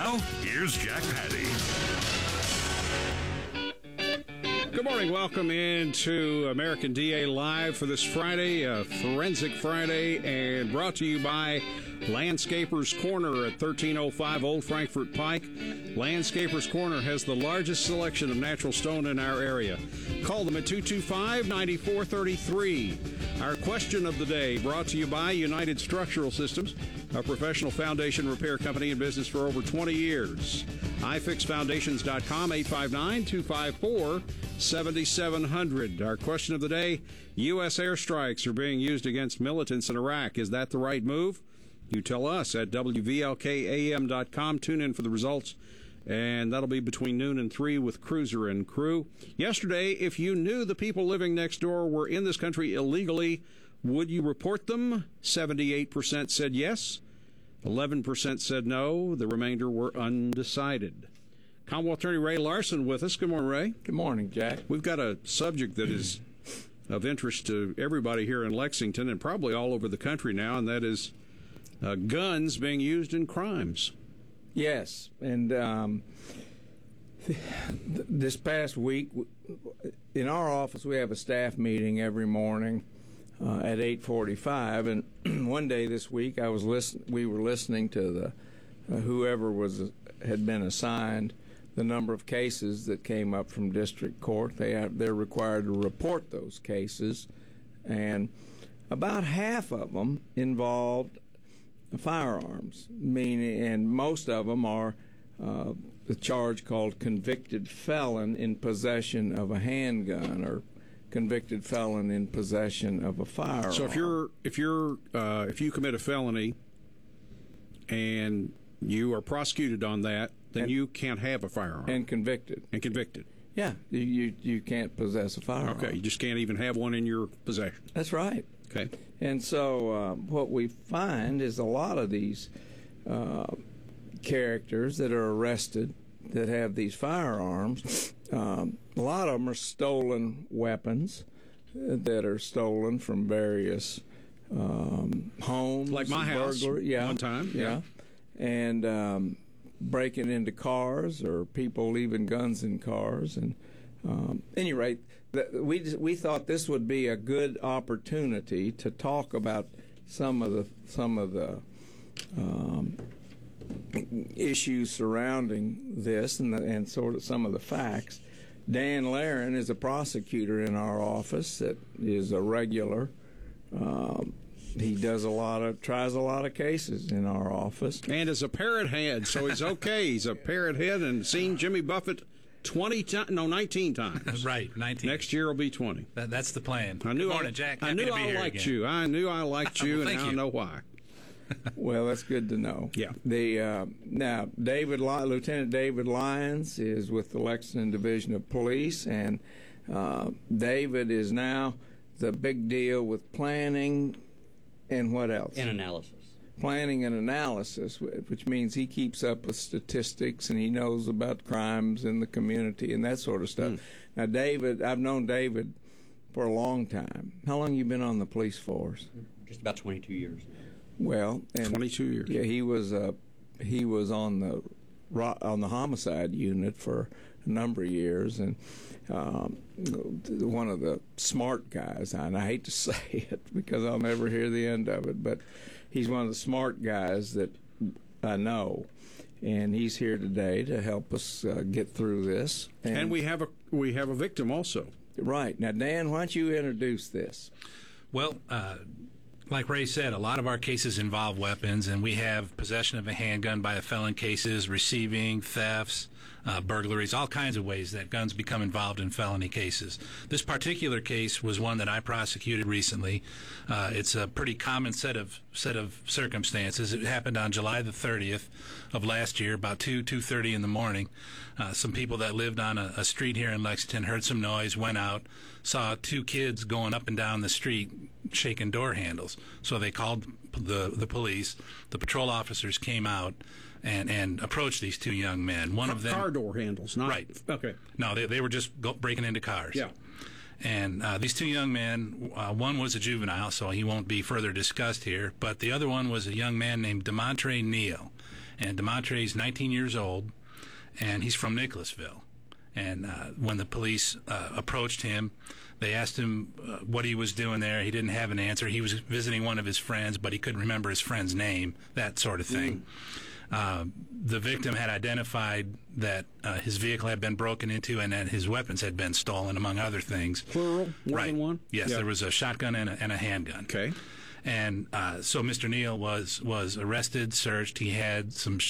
Now, here's Jack Patty. Good morning. Welcome into American DA Live for this Friday, Forensic Friday, and brought to you by Landscapers Corner at 1305 Old Frankfort Pike. Landscapers Corner has the largest selection of natural stone in our area. Call them at 225-9433. Our question of the day brought to you by United Structural Systems, a professional foundation repair company in business for over 20 years. iFixFoundations.com, 859-254-7700. Our question of the day, U.S. airstrikes are being used against militants in Iraq. Is that the right move? You tell us at WVLKAM.com. Tune in for the results, and that'll be between noon and 3 with Cruiser and crew. Yesterday, if you knew the people living next door were in this country illegally, would you report them? 78% said yes. 11% said no. The remainder were undecided. Commonwealth Attorney Ray Larson with us. Good morning, Ray. Good morning, Jack. We've got a subject that is of interest to everybody here in Lexington and probably all over the country now, and that is guns being used in crimes. Yes, and this past week, in our office, we have a staff meeting every morning at 8:45, and one day this week, we were listening to the whoever had been assigned the number of cases that came up from district court. They're required to report those cases, and about half of them involved firearms, and most of them are the charge called convicted felon in possession of a handgun or convicted felon in possession of a firearm. So if you commit a felony and you are prosecuted on that, then you can't have a firearm. And convicted. Yeah, you can't possess a firearm. Okay, you just can't even have one in your possession. That's right. Okay. And so what we find is a lot of these characters that are arrested that have these firearms, a lot of them are stolen weapons that are stolen from various homes. Like my house one time. Yeah. And breaking into cars or people leaving guns in cars. And any rate, we thought this would be a good opportunity to talk about some of the issues surrounding this and sort of some of the facts. Dan Laren is a prosecutor in our office that is a regular. He does tries a lot of cases in our office. And is a parrot head, so he's okay. He's a parrot head and seen Jimmy Buffett 19 times. Right, 19. Next year will be 20. That's the plan. I knew Good morning, Jack. I knew I liked you. I knew I liked you, well, and now I know why. Well, that's good to know. Yeah. Now, Lieutenant David Lyons is with the Lexington Division of Police, and David is now the big deal with planning and what else? And analysis. Planning and analysis, which means he keeps up with statistics and he knows about crimes in the community and that sort of stuff. Now, David, I've known David for a long time. How long have you been on the police force? Just about 22 years. Well, 22 years. Yeah, he was on the homicide unit for a number of years, and one of the smart guys, and I hate to say it because I'll never hear the end of it, but he's one of the smart guys that I know, and he's here today to help us get through this. And we have a victim also. Right. Now, Dan, why don't you introduce this? Well, like Ray said, a lot of our cases involve weapons, and we have possession of a handgun by a felon cases, receiving, thefts, burglaries, all kinds of ways that guns become involved in felony cases. This particular case was one that I prosecuted recently. It's a pretty common set of circumstances. It happened on July the 30th of last year, about 2:30 in the morning. Some people that lived on a street here in Lexington heard some noise, went out, saw two kids going up and down the street shaking door handles. So they called the police. The patrol officers came out and approached these two young men. One of them, car door handles, not right? Okay. No, they were just breaking into cars. Yeah. And these two young men, one was a juvenile, so he won't be further discussed here, but the other one was a young man named DeMontre Neal. And DeMontre's 19 years old, and he's from Nicholasville. And when the police approached him, they asked him what he was doing there. He didn't have an answer. He was visiting one of his friends, but he couldn't remember his friend's name, that sort of thing. The victim had identified that his vehicle had been broken into and that his weapons had been stolen, among other things. Plural? More than one? Yes, there was a shotgun and a handgun. Okay. And so Mr. Neal was arrested, searched. He had some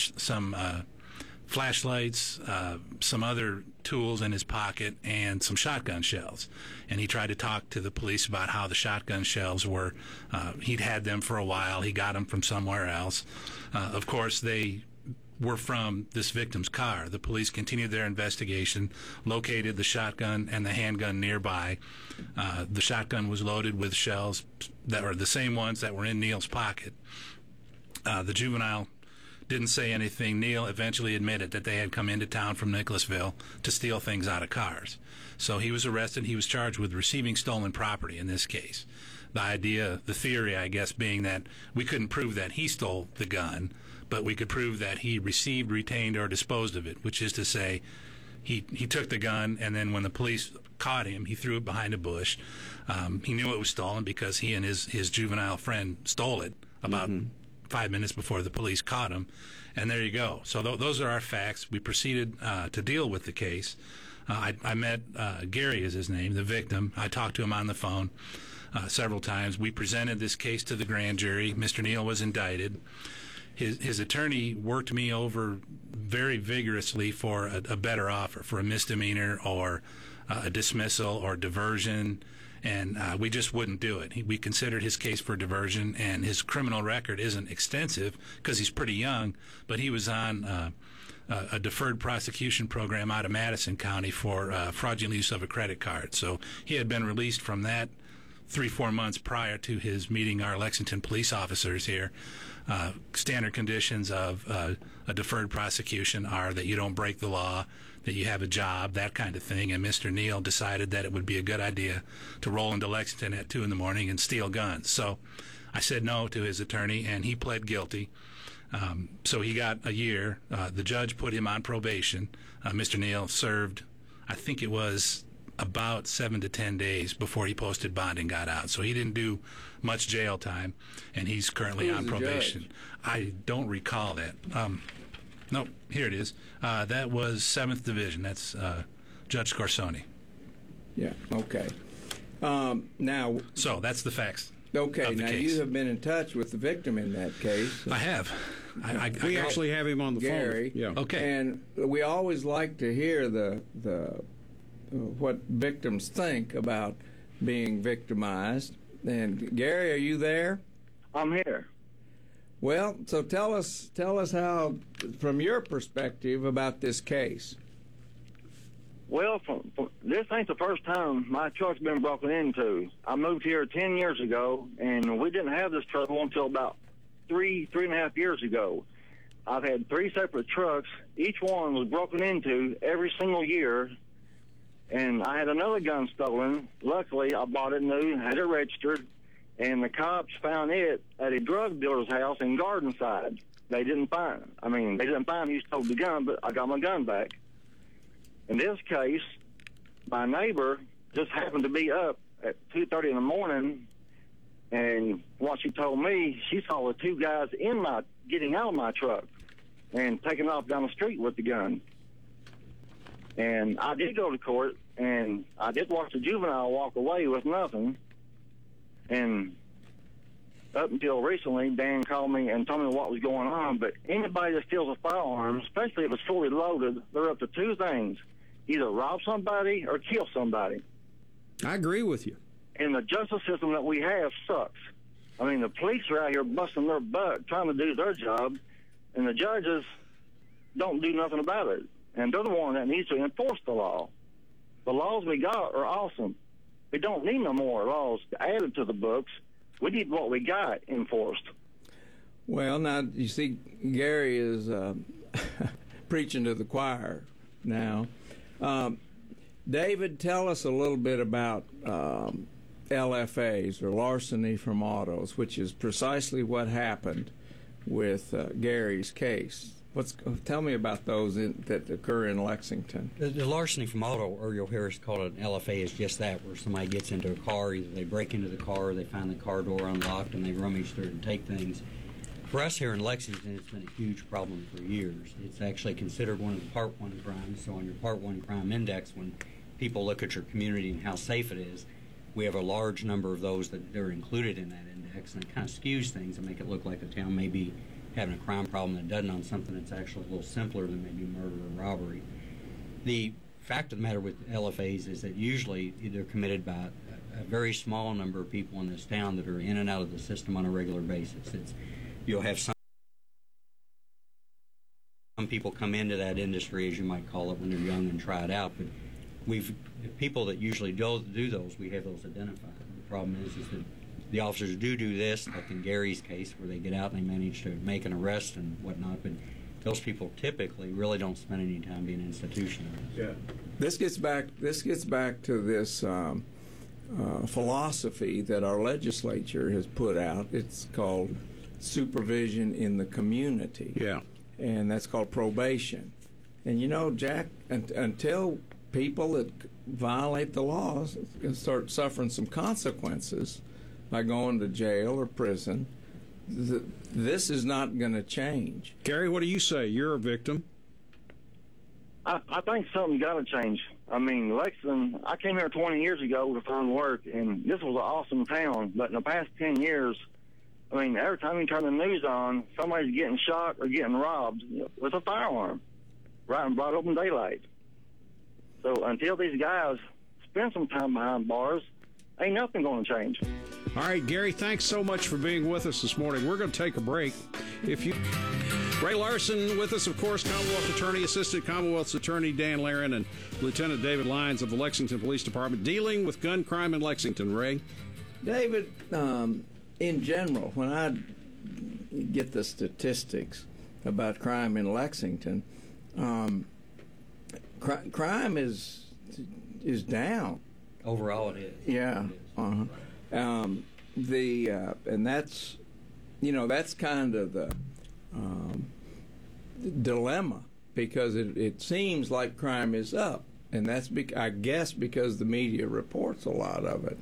flashlights, some other tools in his pocket, and some shotgun shells. And he tried to talk to the police about how the shotgun shells were. He'd had them for a while. He got them from somewhere else. Of course, they were from this victim's car. The police continued their investigation, located the shotgun and the handgun nearby. The shotgun was loaded with shells that were the same ones that were in Neal's pocket. The juvenile didn't say anything. Neal eventually admitted that they had come into town from Nicholasville to steal things out of cars. So he was arrested. He was charged with receiving stolen property in this case. The theory, I guess, being that we couldn't prove that he stole the gun, but we could prove that he received, retained, or disposed of it, which is to say he took the gun, and then when the police caught him, he threw it behind a bush. He knew it was stolen because he and his juvenile friend stole it about 5 minutes before the police caught him. And there you go. So those are our facts. We proceeded to deal with the case. I met Gary is his name, the victim. I talked to him on the phone several times. We presented this case to the grand jury. Mr. Neal was indicted. His attorney worked me over very vigorously for a better offer, for a misdemeanor or a dismissal or diversion, and we just wouldn't do it. We considered his case for diversion, and his criminal record isn't extensive because he's pretty young, but he was on a deferred prosecution program out of Madison County for fraudulent use of a credit card. So he had been released from that 3-4 months prior to his meeting our Lexington police officers here. Standard conditions of a deferred prosecution are that you don't break the law, that you have a job, that kind of thing. And Mr. Neal decided that it would be a good idea to roll into Lexington at 2 in the morning and steal guns. So I said no to his attorney, and he pled guilty. So he got a year. The judge put him on probation. Mr. Neal served, I think it was about 7 to 10 days before he posted bond and got out. So he didn't do much jail time, and he's currently on probation. I don't recall that. Nope, here it is. That was 7th Division. That's Judge Scorsoni. Yeah, okay. Now, so that's the facts. Okay, now case. You have been in touch with the victim in that case. I have. We actually have him on the Gary, phone. Yeah. Okay. And we always like to hear the what victims think about being victimized. And Gary, are you there? I'm here. Well, so tell us how, from your perspective, about this case. Well, this ain't the first time my truck's been broken into. I moved here 10 years ago, and we didn't have this trouble until about three and a half years ago. I've had 3 separate trucks. Each one was broken into every single year, and I had another gun stolen. Luckily, I bought it new, had it registered, and the cops found it at a drug dealer's house in Gardenside. They didn't find who stole the gun, but I got my gun back. In this case, my neighbor just happened to be up at 2:30 in the morning, and what she told me, she saw the 2 guys getting out of my truck and taking off down the street with the gun. And I did go to court, and I did watch the juvenile walk away with nothing. And up until recently, Dan called me and told me what was going on. But anybody that steals a firearm, especially if it's fully loaded, they're up to 2 things: either rob somebody or kill somebody. I agree with you. And the justice system that we have sucks. I mean, the police are out here busting their butt trying to do their job, and the judges don't do nothing about it. And they're the one that needs to enforce the law. The laws we got are awesome. We don't need no more laws added to the books. We need what we got enforced. Well, now, you see, Gary is preaching to the choir now. David, tell us a little bit about LFAs, or larceny from autos, which is precisely what happened with Gary's case. Tell me about those that occur in Lexington. The larceny from auto, or you'll hear us call it an LFA, is just that, where somebody gets into a car, either they break into the car or they find the car door unlocked and they rummage through it and take things. For us here in Lexington, it's been a huge problem for years. It's actually considered one of the Part 1 crimes, so on your Part 1 crime index, when people look at your community and how safe it is, we have a large number of those that are included in that index, and it kind of skews things and make it look like the town may be having a crime problem that doesn't on something that's actually a little simpler than maybe murder or robbery. The fact of the matter with LFAs is that usually they're committed by a very small number of people in this town that are in and out of the system on a regular basis. You'll have some people come into that industry, as you might call it, when they're young and try it out, but people that usually do those, we have those identified. The problem is that the officers do this, like in Gary's case, where they get out and they manage to make an arrest and whatnot, but those people typically really don't spend any time being institutionalized. Yeah. This gets back to this philosophy that our legislature has put out. It's called supervision in the community. Yeah. And that's called probation. And you know, Jack, until people that violate the laws start suffering some consequences by going to jail or prison, this is not going to change. Gary, what do you say? You're a victim. I think something's got to change. I mean, Lexington, I came here 20 years ago to find work, and this was an awesome town. But in the past 10 years, I mean, every time you turn the news on, somebody's getting shot or getting robbed with a firearm, right in broad open daylight. So until these guys spend some time behind bars, ain't nothing going to change. All right, Gary, thanks so much for being with us this morning. We're going to take a break. Ray Larson with us, of course, Commonwealth Attorney, Assistant Commonwealth's Attorney Dan Laren, and Lieutenant David Lyons of the Lexington Police Department dealing with gun crime in Lexington. Ray? David, in general, when I get the statistics about crime in Lexington, crime is down. Overall, it is. Yeah. Uh-huh. And that's, that's kind of the dilemma, because it seems like crime is up, and that's I guess because the media reports a lot of it.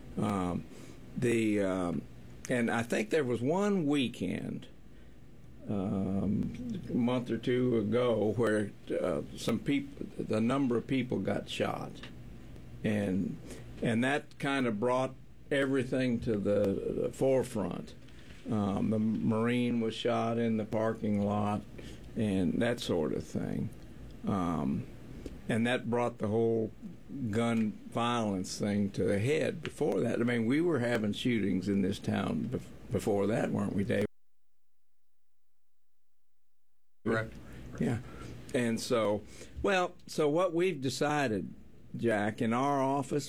And I think there was one weekend a month or two ago where the number of people got shot, and that kind of brought everything to the forefront. The Marine was shot in the parking lot and that sort of thing. And that brought the whole gun violence thing to a head. Before that, I mean, we were having shootings in this town before that, weren't we, Dave? Correct. Yeah. And so what we've decided, Jack, in our office,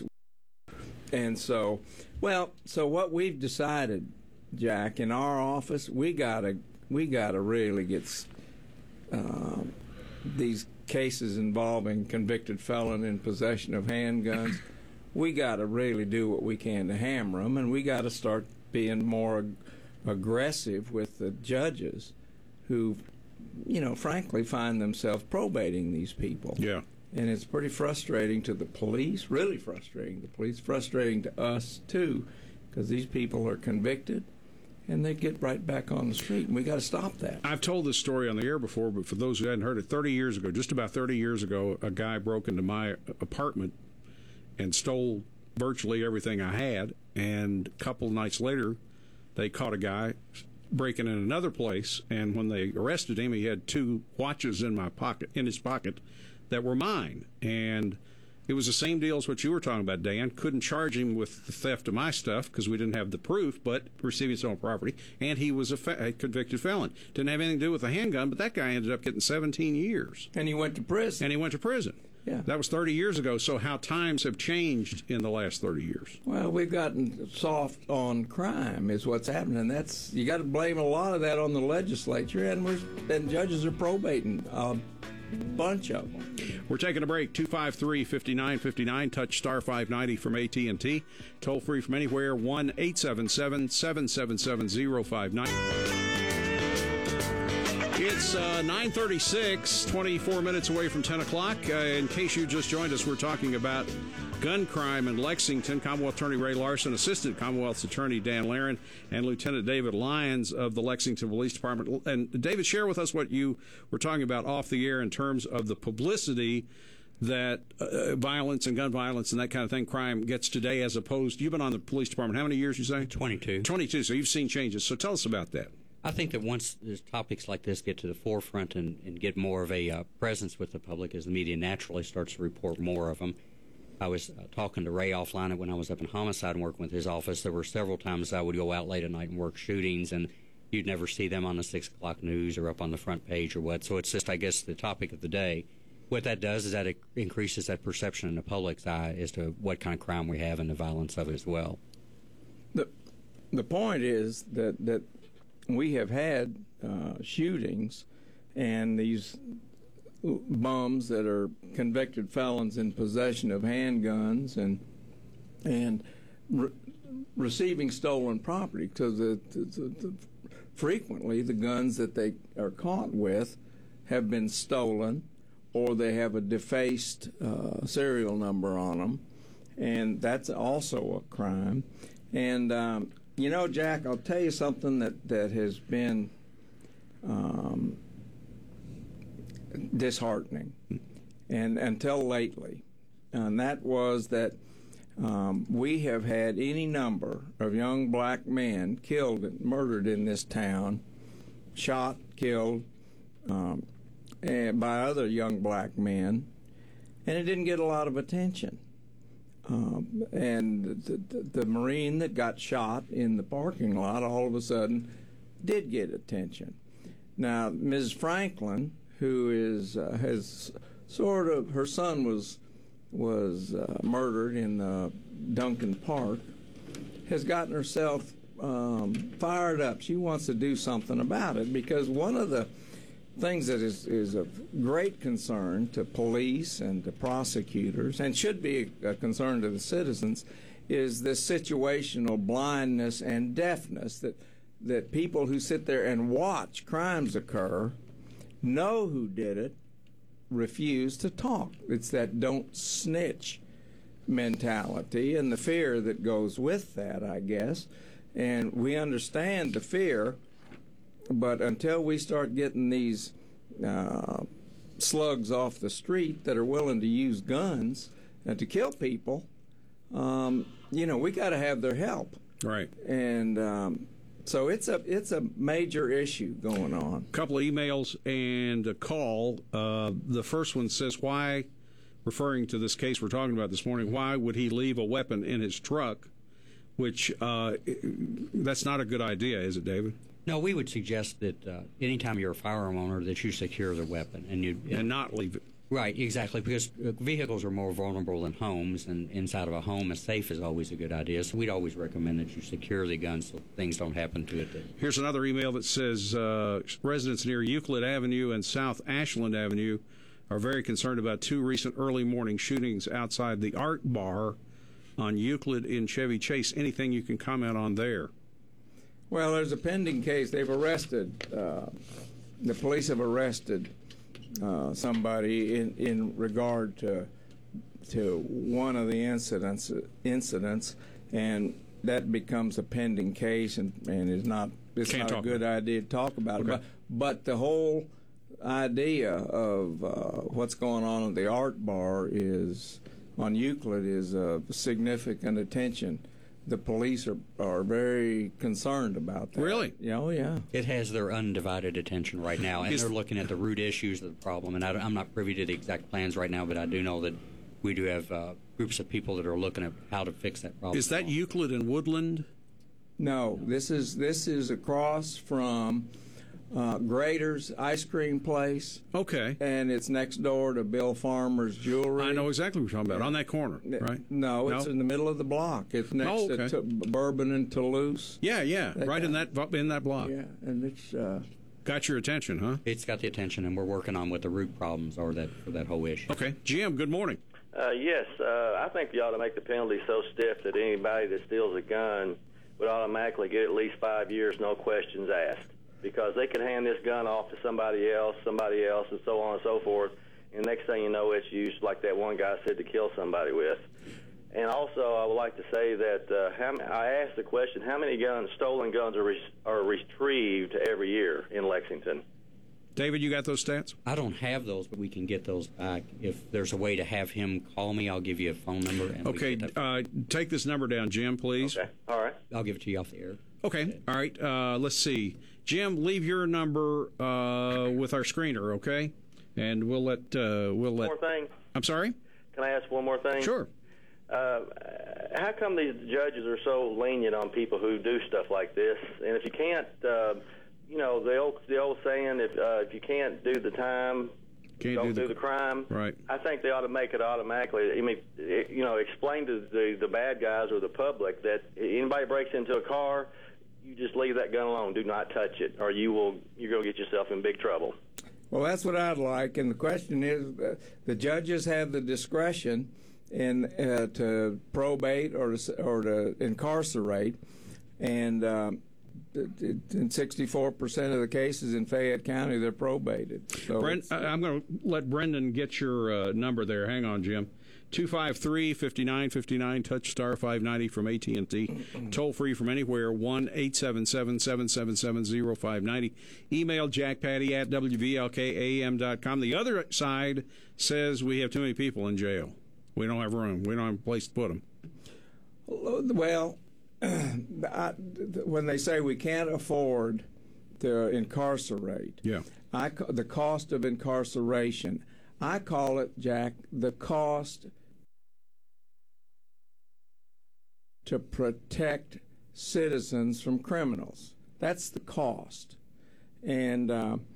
what we've decided, Jack, in our office, we gotta really get these cases involving convicted felon in possession of handguns. We gotta really do what we can to hammer them, and we gotta start being more aggressive with the judges who, frankly, find themselves probating these people. Yeah. And it's pretty frustrating to the police, really frustrating to the police, frustrating to us, too, because these people are convicted, and they get right back on the street, and we got to stop that. I've told this story on the air before, but for those who hadn't heard it, 30 years ago, just about 30 years ago, a guy broke into my apartment and stole virtually everything I had, and a couple nights later, they caught a guy breaking in another place, and when they arrested him, he had 2 watches in his pocket that were mine. And it was the same deal as what you were talking about, Dan. Couldn't charge him with the theft of my stuff because we didn't have the proof, but receiving stolen property, and he was a convicted felon. Didn't have anything to do with the handgun, but that guy ended up getting 17 years. And he went to prison. Yeah. That was 30 years ago, so how times have changed in the last 30 years. Well, we've gotten soft on crime is what's happening. You got to blame a lot of that on the legislature, and judges are probating a bunch of them. We're taking a break. 253-5959, touch star 590 from AT&T. Toll free from anywhere, 1-877-777-059. It It's 9:36, 24 minutes away from 10 o'clock. In case you just joined us, we're talking about gun crime in Lexington. Commonwealth Attorney Ray Larson, Assistant Commonwealth's Attorney Dan Laren, and Lieutenant David Lyons of the Lexington Police Department. And David, share with us what you were talking about off the air in terms of the publicity that violence and gun violence and that kind of thing, crime gets today as opposed. You've been on the police department how many years, you say? 22. 22, so you've seen changes. So tell us about that. I think that once topics like this get to the forefront and get more of a presence with the public, as the media naturally starts to report more of them. I was talking to Ray offline when I was up in homicide and working with his office. There were several times I would go out late at night and work shootings, and you'd never see them on the 6 o'clock news or up on the front page or what. So it's just, I guess, the topic of the day. What that does is that it increases that perception in the public's eye as to what kind of crime we have and the violence of it as well. The point is that we have had shootings and these bums that are convicted felons in possession of handguns and receiving stolen property, because frequently the guns that they are caught with have been stolen, or they have a defaced serial number on them, and that's also a crime. And you know, Jack, I'll tell you something that has been disheartening, and until lately, and that was that we have had any number of young black men killed and murdered in this town, shot, killed, by other young black men, and it didn't get a lot of attention. And the Marine that got shot in the parking lot all of a sudden did get attention. Now, Ms. Franklin, who has sort of, her son was murdered in Duncan Park, has gotten herself fired up. She wants to do something about it, because one of the things that is of great concern to police and to prosecutors, and should be a concern to the citizens, is this situational blindness and deafness that people who sit there and watch crimes occur, know who did it, refuse to talk. It's that don't snitch mentality and the fear that goes with that, I guess. And we understand the fear, but until we start getting these slugs off the street that are willing to use guns to kill people, we got to have their help. Right. And so it's a major issue going on. A couple of emails and a call. The first one says, why, referring to this case we're talking about this morning, why would he leave a weapon in his truck? Which, that's not a good idea, is it, David? No, we would suggest that anytime you're a firearm owner, that you secure the weapon and not leave it. Right, exactly, because vehicles are more vulnerable than homes, and inside of a home, a safe is always a good idea. So we'd always recommend that you secure the gun so things don't happen to it. Here's another email that says residents near Euclid Avenue and South Ashland Avenue are very concerned about two recent early morning shootings outside the Art Bar on Euclid in Chevy Chase. Anything you can comment on there? Well, there's a pending case. They've arrested, the police have arrested somebody in regard to one of the incidents, and that becomes a pending case, and is not. It's not a good idea to talk about it. But the whole idea of what's going on at the Art Bar on Euclid is of significant attention. The police are very concerned about that. Really? Oh, yeah. It has their undivided attention right now, and they're looking at the root issues of the problem. And I'm not privy to the exact plans right now, but I do know that we do have groups of people that are looking at how to fix that problem. Is that Euclid and Woodland? No, this is across from Grader's ice cream place. Okay. And it's next door to Bill Farmer's Jewelry. I know exactly what you're talking about. On that corner, right? No, it's in the middle of the block. It's next to Bourbon and Toulouse. Yeah. Right in that block. Yeah, and it's got your attention, huh? It's got the attention, and we're working on what the root problems are for that whole issue. Okay. Jim, good morning. Yes, I think you ought to make the penalty so stiff that anybody that steals a gun would automatically get at least 5 years, no questions asked. because they could hand this gun off to somebody else, and so on and so forth. And next thing you know, it's used, like that one guy said, to kill somebody with. And also, I would like to say that I asked the question: how many stolen guns are retrieved every year in Lexington? David, you got those stats? I don't have those, but we can get those back. If there's a way to have him call me, I'll give you a phone number. And okay, take this number down, Jim, please. Okay, all right. I'll give it to you off the air. Okay, all right. Let's see. Jim, leave your number with our screener, okay? And we'll let... One more thing. I'm sorry? Can I ask one more thing? Sure. How come these judges are so lenient on people who do stuff like this? And if you can't... you know, the old saying, if you can't do the time, don't do the crime. Right. I think they ought to make it automatically. I mean, you know, explain to the bad guys or the public that anybody breaks into a car, you just leave that gun alone. Do not touch it, or you're going to get yourself in big trouble. Well, that's what I'd like. And the question is, the judges have the discretion to probate or to incarcerate, and in 64% of the cases in Fayette County, they're probated. So I'm going to let Brendan get your number there. Hang on, Jim. 253-5959, touch star 590 from AT&T. Toll free from anywhere, 1-877-777-0590. Email jackpatty@wvlkam.com. The other side says we have too many people in jail. We don't have room. We don't have a place to put them. Well, when they say we can't afford to incarcerate, the cost of incarceration, I call it, Jack, the cost to protect citizens from criminals. That's the cost. And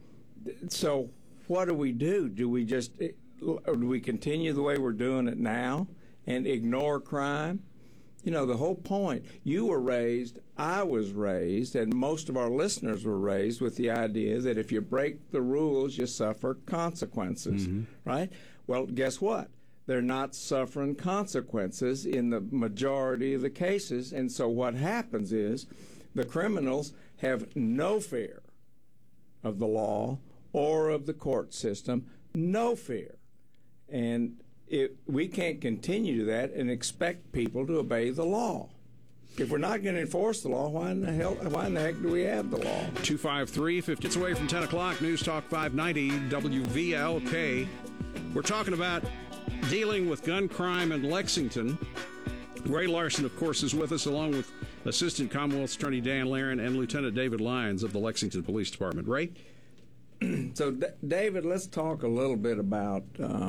so what do we do? Do we continue the way we're doing it now and ignore crime? You know, the whole point, you were raised, I was raised, and most of our listeners were raised with the idea that if you break the rules, you suffer consequences, right? Well, guess what? They're not suffering consequences in the majority of the cases, and so what happens is the criminals have no fear of the law or of the court system, no fear. And we can't continue to that and expect people to obey the law. If we're not going to enforce the law, why in the heck do we have the law? 253-50. It's away from 10 o'clock. News Talk 590 WVLK. We're talking about dealing with gun crime in Lexington. Ray Larson, of course, is with us, along with Assistant Commonwealth Attorney Dan Laren and Lieutenant David Lyons of the Lexington Police Department. Ray? So, David, let's talk a little bit about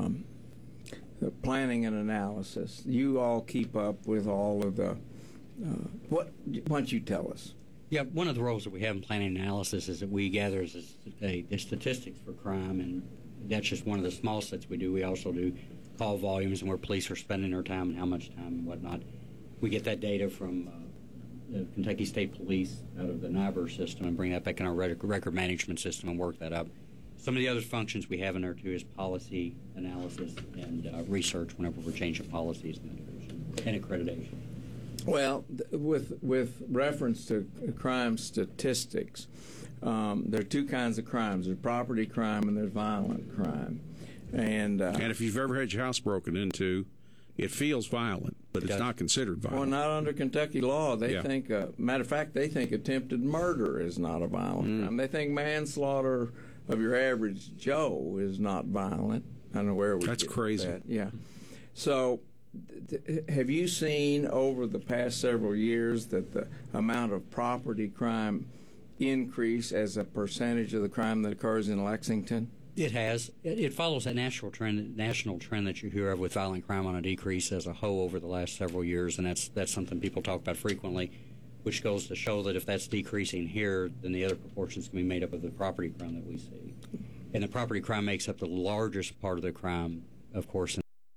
the planning and analysis. You all keep up with all of the why don't you tell us? Yeah, one of the roles that we have in planning and analysis is that we gather the statistics for crime, and that's just one of the small sets we do. We also do call volumes and where police are spending their time and how much time and whatnot. We get that data from the Kentucky State Police out of the NIBR system and bring that back in our record management system and work that up. Some of the other functions we have in there, too, is policy analysis and research whenever we're changing policies and accreditation. Well, with reference to crime statistics, there are two kinds of crimes. There's property crime and there's violent crime. And if you've ever had your house broken into, it feels violent, but it's not considered violent. Well, not under Kentucky law. They think, matter of fact, they think attempted murder is not a violent crime. They think manslaughter of your average Joe is not violent. I don't know where we That's get crazy. That. Yeah. So, have you seen over the past several years that the amount of property crime increase as a percentage of the crime that occurs in Lexington? It has. It follows that national trend that you hear of with violent crime on a decrease as a whole over the last several years, and that's something people talk about frequently, which goes to show that if that's decreasing here, then the other proportions can be made up of the property crime that we see. And the property crime makes up the largest part of the crime, of course,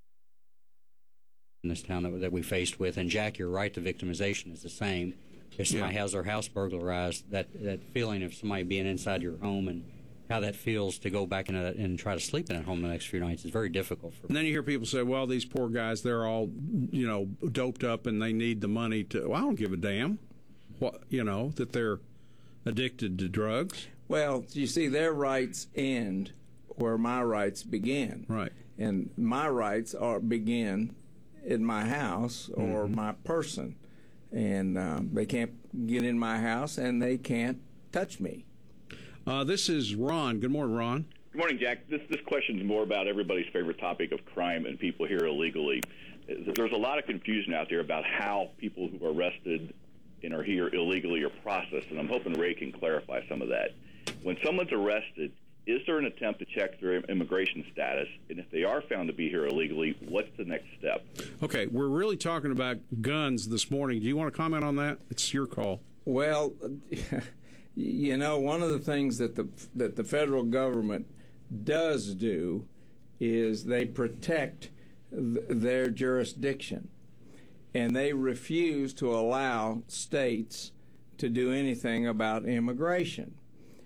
in this town that we faced with. And, Jack, you're right, the victimization is the same. If somebody has their house burglarized, that feeling of somebody being inside your home and how that feels to go back and try to sleep in that home the next few nights is very difficult for And then you hear people say, well, these poor guys, they're all, doped up and they need the money to... Well, I don't give a damn, that they're addicted to drugs. Well, you see, their rights end where my rights begin. Right. And my rights begin in my house or my person. And they can't get in my house, and they can't touch me. This is Ron. Good morning, Ron. Good morning, Jack. This question is more about everybody's favorite topic of crime and people here illegally. There's a lot of confusion out there about how people who are arrested and are here illegally are processed, and I'm hoping Ray can clarify some of that. When someone's arrested, is there an attempt to check their immigration status? And if they are found to be here illegally, what's the next step? Okay, we're really talking about guns this morning. Do you want to comment on that? It's your call. Well, you know, one of the things that the federal government does do is they protect their jurisdiction, and they refuse to allow states to do anything about immigration.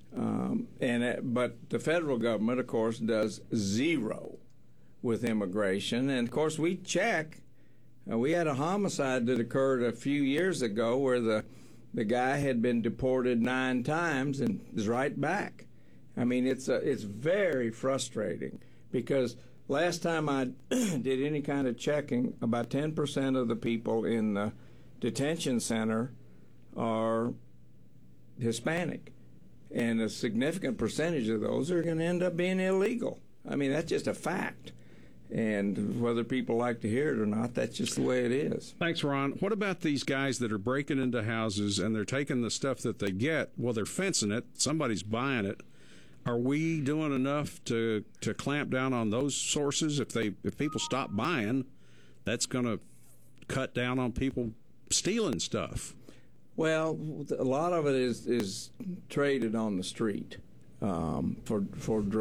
But the federal government, of course, does zero with immigration. And, of course, we check. We had a homicide that occurred a few years ago where the guy had been deported 9 times and is right back. I mean, it's very frustrating because last time I did any kind of checking, about 10% of the people in the detention center are Hispanic. And a significant percentage of those are going to end up being illegal. I mean, that's just a fact. And whether people like to hear it or not, that's just the way it is. Thanks, Ron. What about these guys that are breaking into houses and they're taking the stuff that they get? Well, they're fencing it. Somebody's buying it. Are we doing enough to clamp down on those sources? If people stop buying, that's going to cut down on people stealing stuff. Well, a lot of it is traded on the street for drugs.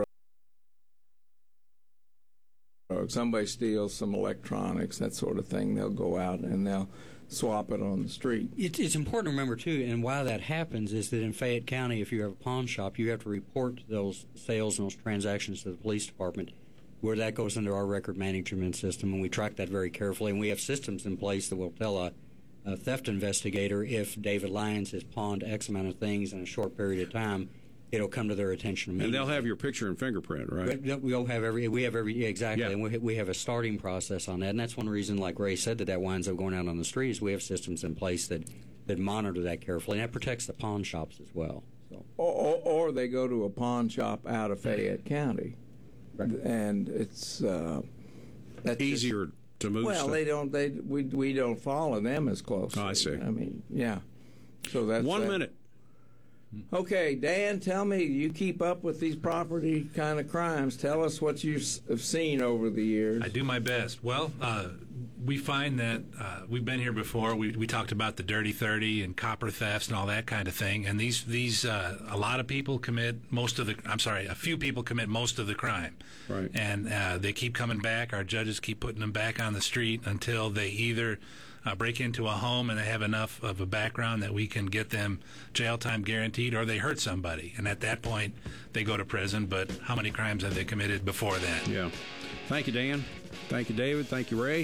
Somebody steals some electronics, that sort of thing. They'll go out and they'll swap it on the street. It's important to remember, too, and why that happens is that in Fayette County, if you have a pawn shop, you have to report those sales and those transactions to the police department, where that goes into our record management system, and we track that very carefully. And we have systems in place that will tell a theft investigator if David Lyons has pawned X amount of things in a short period of time. It'll come to their attention immediately. And they'll have your picture and fingerprint, right? Exactly. Yeah. And we have a starting process on that, and that's one reason, like Ray said, that winds up going out on the streets. We have systems in place that monitor that carefully, and that protects the pawn shops as well. So. Or they go to a pawn shop out of Fayette County, right. And it's that's easier to move. Well, stuff. we don't follow them as closely. Oh, I see. I mean, yeah. So that's 1 minute. Okay, Dan, tell me, you keep up with these property kind of crimes. Tell us what you've seen over the years. I do my best. Well, we find that we've been here before. We talked about the dirty 30 and copper thefts and all that kind of thing. And these a lot of people commit a few people commit most of the crime. Right. And they keep coming back. Our judges keep putting them back on the street until they either break into a home and they have enough of a background that we can get them jail time guaranteed, or they hurt somebody. And at that point, they go to prison. But how many crimes have they committed before that? Yeah. Thank you, Dan. Thank you, David. Thank you, Ray.